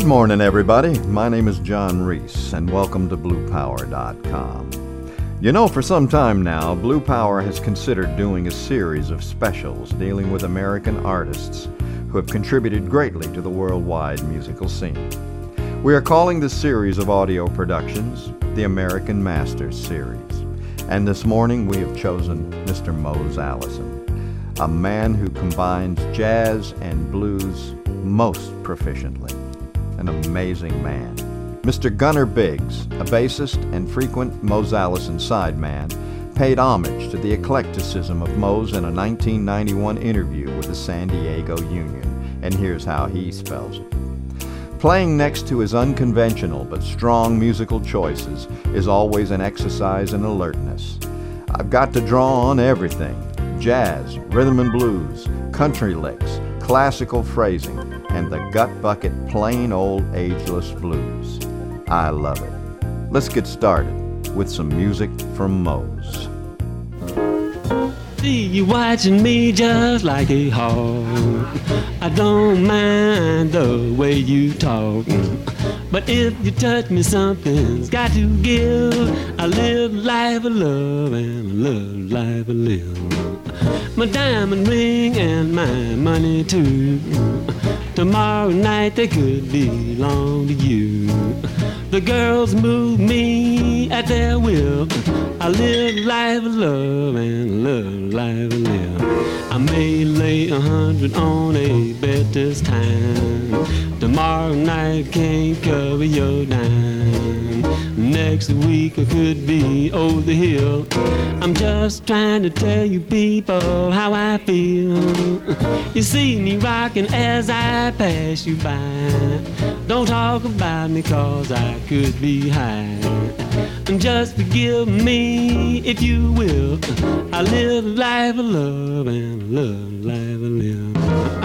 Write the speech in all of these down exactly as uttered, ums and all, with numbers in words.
Good morning, everybody. My name is John Reese, and welcome to Blue Power dot com. You know, for some time now, Blue Power has considered doing a series of specials dealing with American artists who have contributed greatly to the worldwide musical scene. We are calling this series of audio productions the American Masters Series. And this morning we have chosen Mister Mose Allison, a man who combines jazz and blues most proficiently. An amazing man. Mister Gunnar Biggs, a bassist and frequent Mose Allison sideman, paid homage to the eclecticism of Mose in a nineteen ninety-one interview with the San Diego Union, and here's how he spells it. Playing next to his unconventional but strong musical choices is always an exercise in alertness. I've got to draw on everything: jazz, rhythm and blues, country licks, classical phrasing, and the gut bucket plain old ageless blues. I love it. Let's get started with some music from Mose. See you watching me just like a hawk. I don't mind the way you talk, but if you touch me, something's got to give. I live life of love and I love life of live. My diamond ring and my money too. Tomorrow night they could belong to you. The girls move me at their will. I live life of love and love life of live. I may lay a hundred on a bet this time. Tomorrow night can't cover your dime. Next week I could be over the hill. I'm just trying to tell you people how I feel. You see me rocking as I pass you by. Don't talk about me cause I could be high. And just forgive me if you will. I live a life of love and love life of live.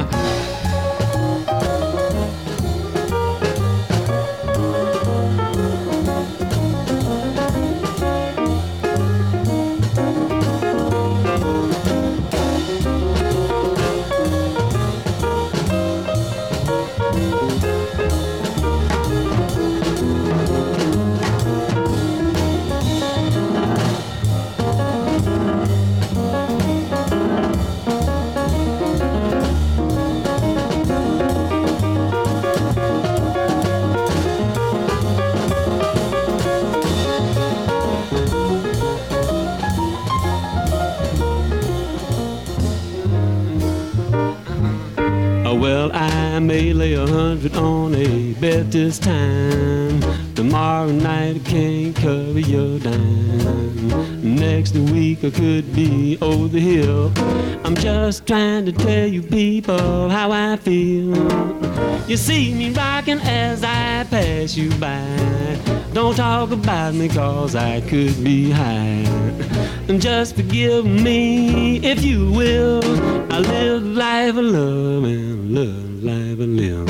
Well, I may lay a hundred on a bet this time. Tomorrow night I can't cover your dime. Next week I could be over the hill. I'm just trying to tell you people how I feel. You see me rocking as I pass you by. Don't talk about me cause I could be high. And just forgive me if you will. I live life of love and love life of live.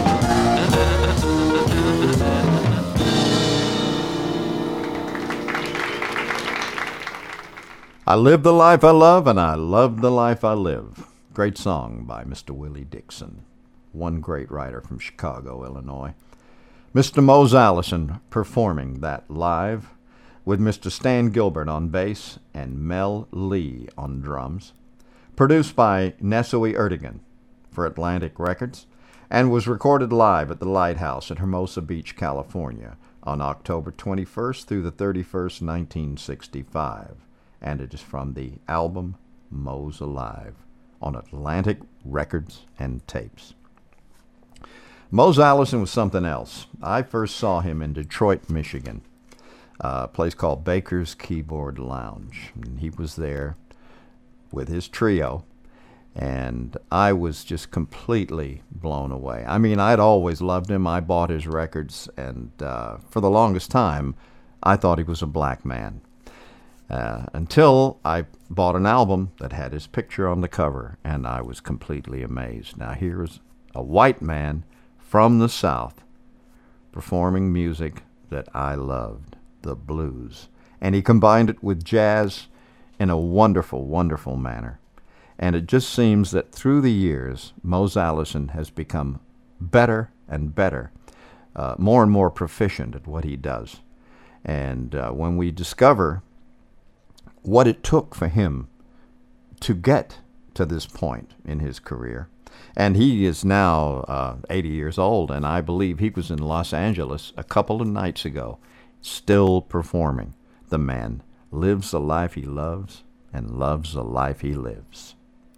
I live the life I love, and I love the life I live. Great song by Mister Willie Dixon, one great writer from Chicago, Illinois. Mister Mose Allison performing that live with Mister Stan Gilbert on bass and Mel Lee on drums. Produced by Nesoi Ertegun for Atlantic Records, and was recorded live at the Lighthouse at Hermosa Beach, California on October twenty-first through the thirty-first, nineteen sixty-five. And it is from the album Mose Alive on Atlantic Records and Tapes. Mose Allison was something else. I first saw him in Detroit, Michigan, a place called Baker's Keyboard Lounge. And he was there with his trio, and I was just completely blown away. I mean, I'd always loved him. I bought his records, and uh, for the longest time, I thought he was a black man. Uh, until I bought an album that had his picture on the cover, and I was completely amazed. Now here's a white man from the South performing music that I loved, the blues. And he combined it with jazz in a wonderful, wonderful manner. And it just seems that through the years, Mose Allison has become better and better uh, more and more proficient at what he does. And uh, when we discover what it took for him to get to this point in his career, and he is now uh, eighty years old, and I believe he was in Los Angeles a couple of nights ago, still performing. The man lives the life he loves and loves the life he lives.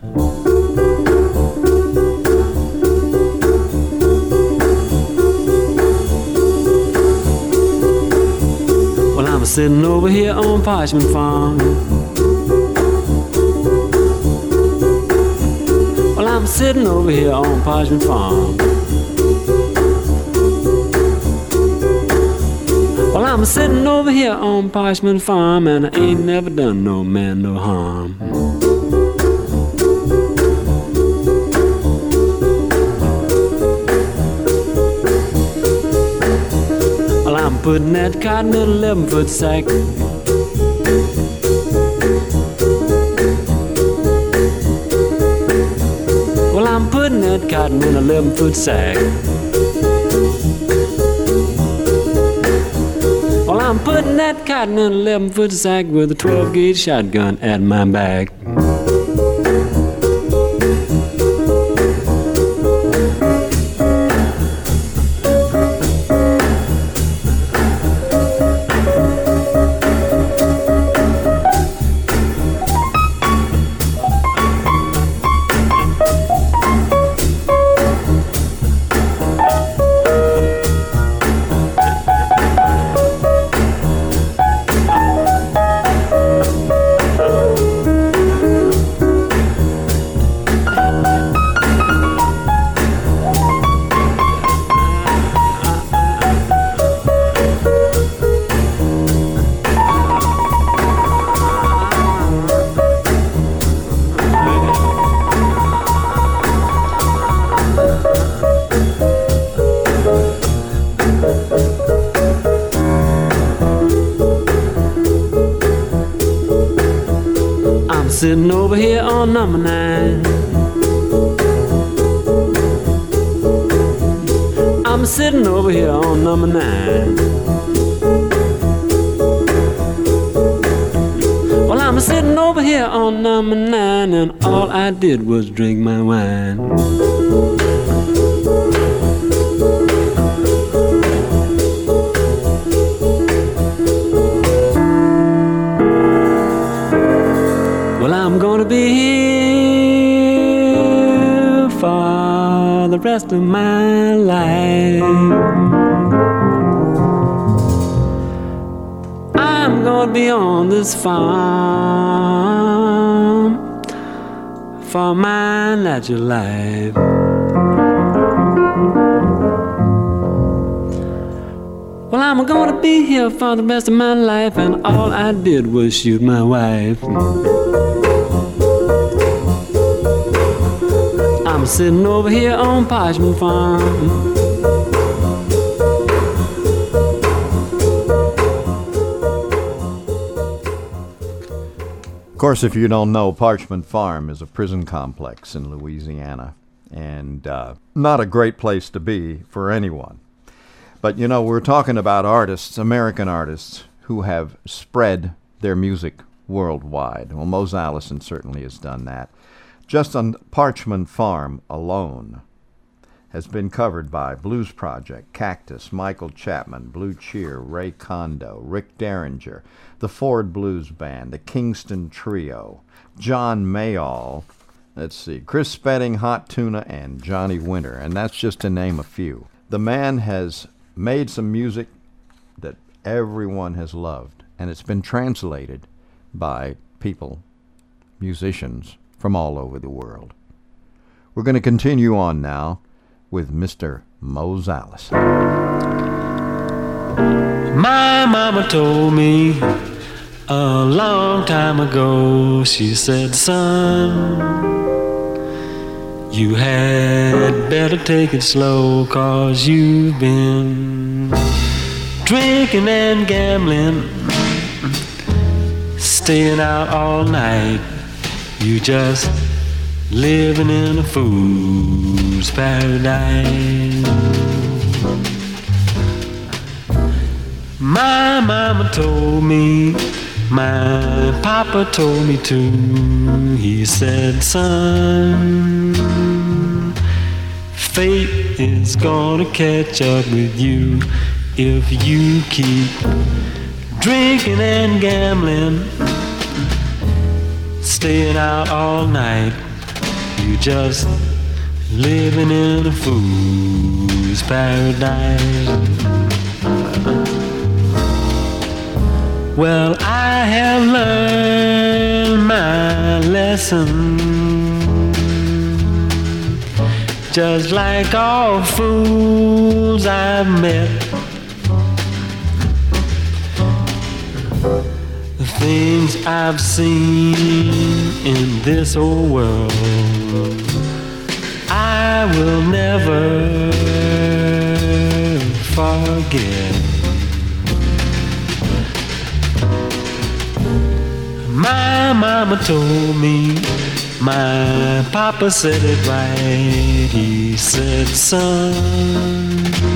Well, I'm sitting over here on Parchment Farm. Well, I'm sitting over here on Parchment Farm. Well, I'm sitting over here on Parchment Farm, and I ain't never done no man no harm. Well, I'm putting that cotton in an eleven-foot sack. Well, I'm putting that cotton in an eleven-foot sack. Well, I'm putting that cotton in an eleven-foot sack with a twelve-gauge shotgun at my back. Sitting over here on number nine. I'm sitting over here on number nine. Well, I'm sitting over here on number nine, and all I did was drink my wine. I'm gonna be here for the rest of my life. I'm gonna be on this farm for my natural life. Well, I'm gonna be here for the rest of my life, and all I did was shoot my wife. I'm sitting over here on Parchment Farm. Of course, if you don't know, Parchment Farm is a prison complex in Louisiana, and uh, not a great place to be for anyone. But, you know, we're talking about artists, American artists, who have spread their music worldwide. Well, Mose Allison certainly has done that. Just on Parchment Farm alone has been covered by Blues Project, Cactus, Michael Chapman, Blue Cheer, Ray Kondo, Rick Derringer, the Ford Blues Band, the Kingston Trio, John Mayall, let's see, Chris Spedding, Hot Tuna, and Johnny Winter, and that's just to name a few. The man has made some music that everyone has loved, and it's been translated by people, musicians, from all over the world. We're going to continue on now with Mister Mose Allison. My mama told me a long time ago, she said, son, you had better take it slow, 'cause you've been drinking and gambling, staying out all night. You just living in a fool's paradise. My mama told me, my papa told me too. He said, son, fate is gonna catch up with you if you keep drinking and gambling, staying out all night. You just living in a fool's paradise. Well, I have learned my lesson, just like all fools I've met. The things I've seen in this old world, I will never forget. My mama told me, my papa said it right. He said, son,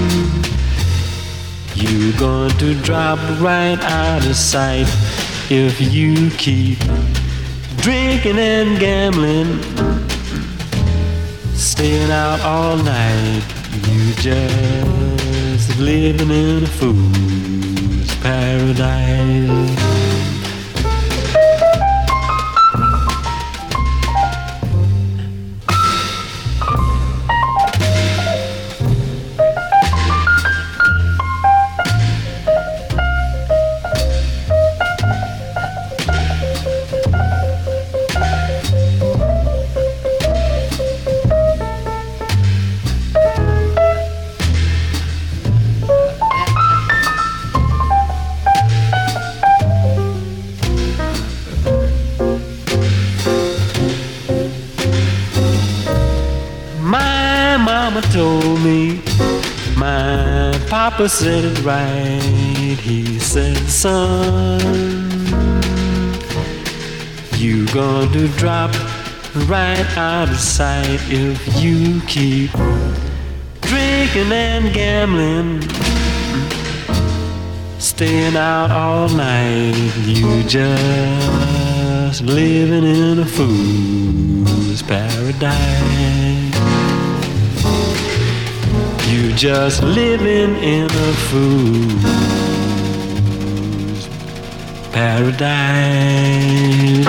you're going to drop right out of sight if you keep drinking and gambling, staying out all night. You just living in a fool's paradise. Told me, my papa said it right. He said, son, you going to drop right out of sight if you keep drinking and gambling, staying out all night. You just living in a fool's paradise. You just living in a fool's paradise.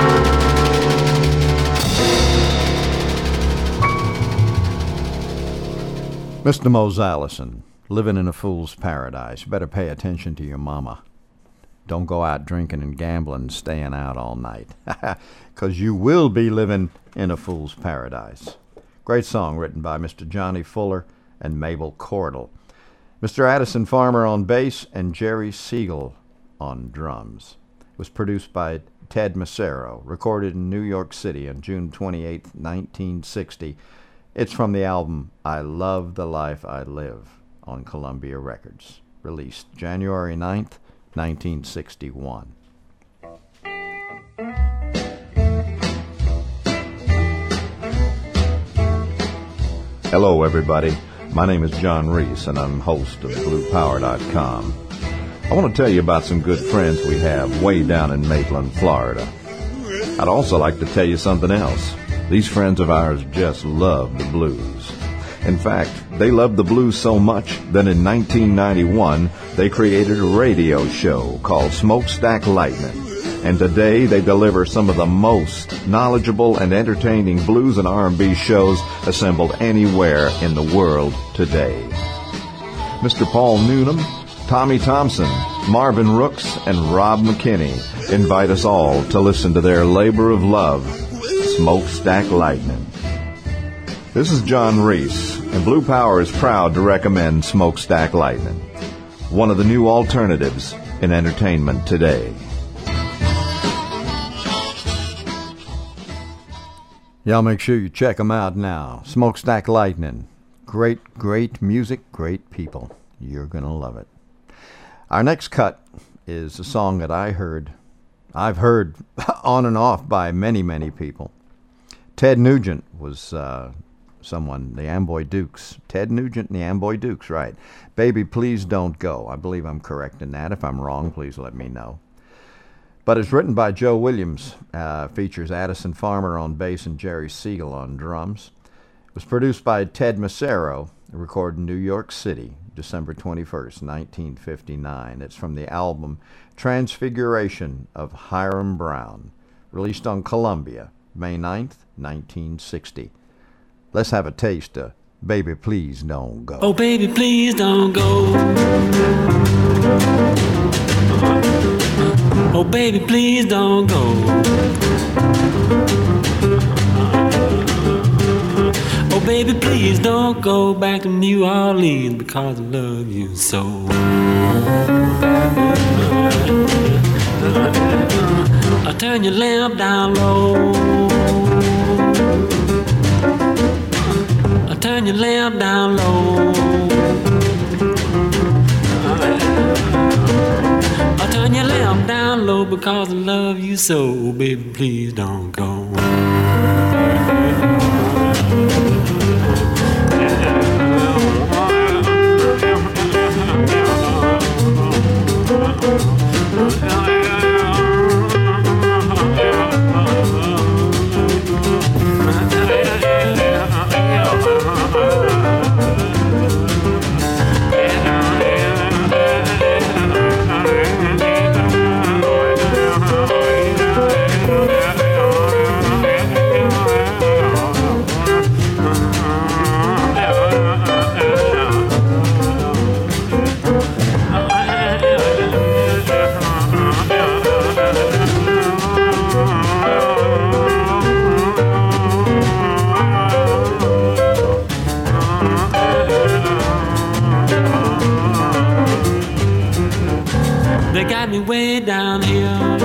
Mister Mose Allison, living in a fool's paradise. You better pay attention to your mama. Don't go out drinking and gambling and staying out all night, because you will be living in a fool's paradise. Great song written by Mister Johnny Fuller and Mabel Cordell. Mister Addison Farmer on bass and Jerry Siegel on drums. It was produced by Ted Macero, recorded in New York City on June twenty-eighth, nineteen sixty. It's from the album I Love the Life I Live on Columbia Records, released January ninth, nineteen sixty-one. Hello, everybody. My name is John Reese, and I'm host of blue power dot com. I want to tell you about some good friends we have way down in Maitland, Florida. I'd also like to tell you something else. These friends of ours just love the blues. In fact, they love the blues so much that in nineteen ninety-one, they created a radio show called Smokestack Lightning. And today they deliver some of the most knowledgeable and entertaining blues and R and B shows assembled anywhere in the world today. Mister Paul Noonan, Tommy Thompson, Marvin Rooks, and Rob McKinney invite us all to listen to their labor of love, Smokestack Lightning. This is John Reese, and Blue Power is proud to recommend Smokestack Lightning, one of the new alternatives in entertainment today. Y'all make sure you check them out now. Smokestack Lightning. Great, great music, great people. You're going to love it. Our next cut is a song that I heard, I've heard on and off by many, many people. Ted Nugent was uh, someone, the Amboy Dukes. Ted Nugent and the Amboy Dukes, right. Baby, Please Don't Go. I believe I'm correct in that. If I'm wrong, please let me know. But it's written by Joe Williams, uh, features Addison Farmer on bass and Jerry Siegel on drums. It was produced by Ted Macero, recorded in New York City, December twenty-first, nineteen fifty-nine. It's from the album Transfiguration of Hiram Brown, released on Columbia, May ninth, nineteen sixty. Let's have a taste of Baby Please Don't Go. Oh, baby, please don't go. Oh, baby, please don't go. Oh, baby, please don't go back to New Orleans because I love you so. I turn your lamp down low. I turn your lamp down low. I turn your lamp down low because I love you so. Baby, please don't go. They got me way down here.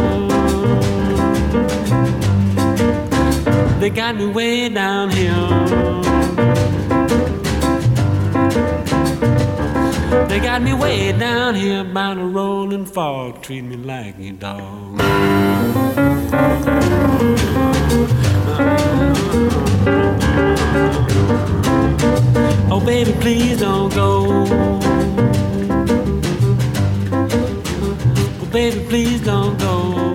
They got me way down here. They got me way down here by the rolling fog. Treat me like a dog. Oh, baby, please don't go. Baby, please don't go.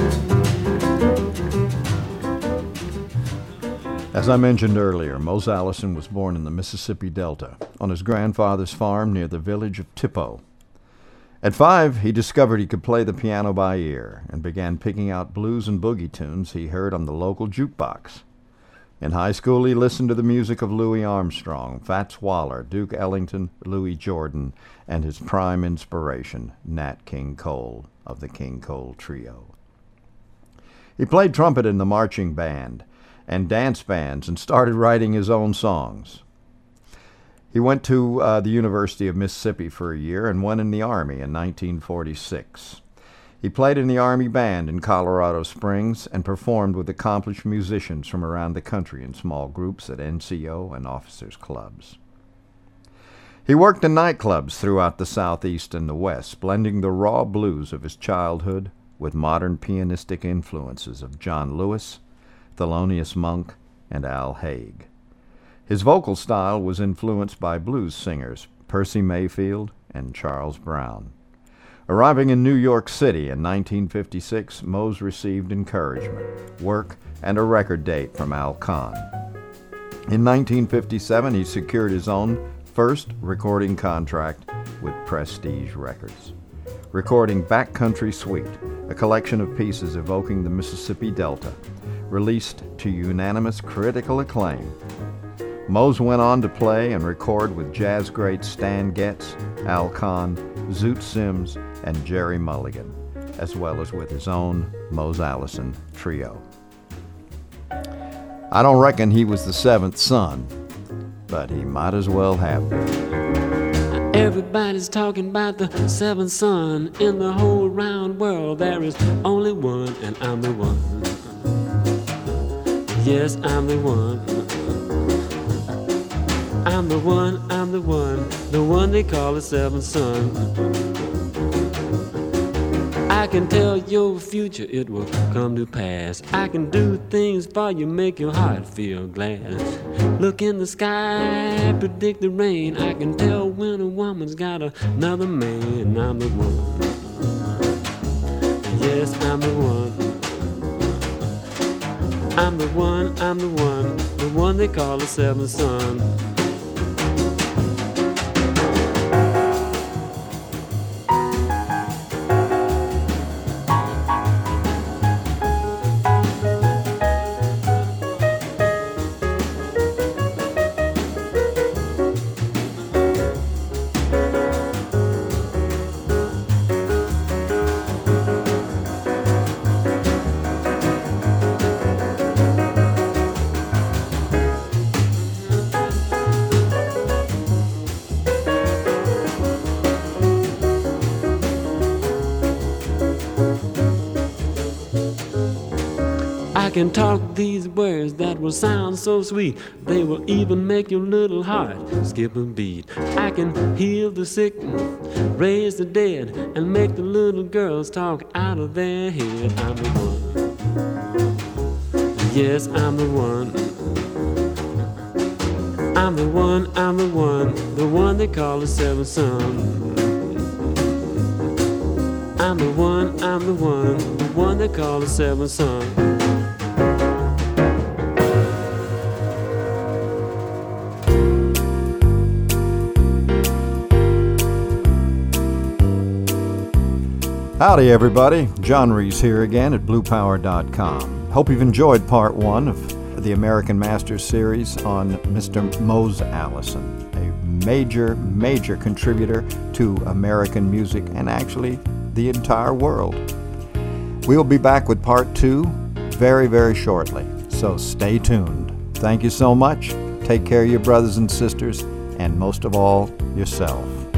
As I mentioned earlier, Mose Allison was born in the Mississippi Delta on his grandfather's farm near the village of Tippo. At five, he discovered he could play the piano by ear and began picking out blues and boogie tunes he heard on the local jukebox. In high school, he listened to the music of Louis Armstrong, Fats Waller, Duke Ellington, Louis Jordan, and his prime inspiration, Nat King Cole of the King Cole Trio. He played trumpet in the marching band and dance bands and started writing his own songs. He went to uh, the University of Mississippi for a year and went in the Army in nineteen forty-six. He played in the Army Band in Colorado Springs and performed with accomplished musicians from around the country in small groups at N C O and officers' clubs. He worked in nightclubs throughout the Southeast and the West, blending the raw blues of his childhood with modern pianistic influences of John Lewis, Thelonious Monk, and Al Haig. His vocal style was influenced by blues singers Percy Mayfield and Charles Brown. Arriving in New York City in nineteen fifty-six, Mose received encouragement, work, and a record date from Al Kahn. In nineteen fifty-seven, he secured his own first recording contract with Prestige Records, recording Backcountry Suite, a collection of pieces evoking the Mississippi Delta, released to unanimous critical acclaim. Mose went on to play and record with jazz greats Stan Getz, Al Kahn, Zoot Sims, and Jerry Mulligan, as well as with his own Mose Allison Trio. I don't reckon he was the seventh son, but he might as well have been. Everybody's talking about the seventh son. In the whole round world there is only one, and I'm the one. Yes, I'm the one. I'm the one, I'm the one, the one they call the seventh son. I I can tell your future, it will come to pass. I can do things for you, make your heart feel glad. Look in the sky, predict the rain. I can tell when a woman's got another man. I'm the one. Yes, I'm the one. I'm the one, I'm the one, the one they call the seventh son. I can talk these words that will sound so sweet. They will even make your little heart skip a beat. I can heal the sick, raise the dead, and make the little girls talk out of their head. I'm the one. Yes, I'm the one. I'm the one, I'm the one, the one they call the seventh son. I'm the one, I'm the one, the one they call the seventh son. Howdy everybody, John Reese here again at blue power dot com. Hope you've enjoyed part one of the American Masters series on Mister Mose Allison, a major, major contributor to American music and actually the entire world. We'll be back with part two very, very shortly, so stay tuned. Thank you so much. Take care of your brothers and sisters, and most of all, yourself.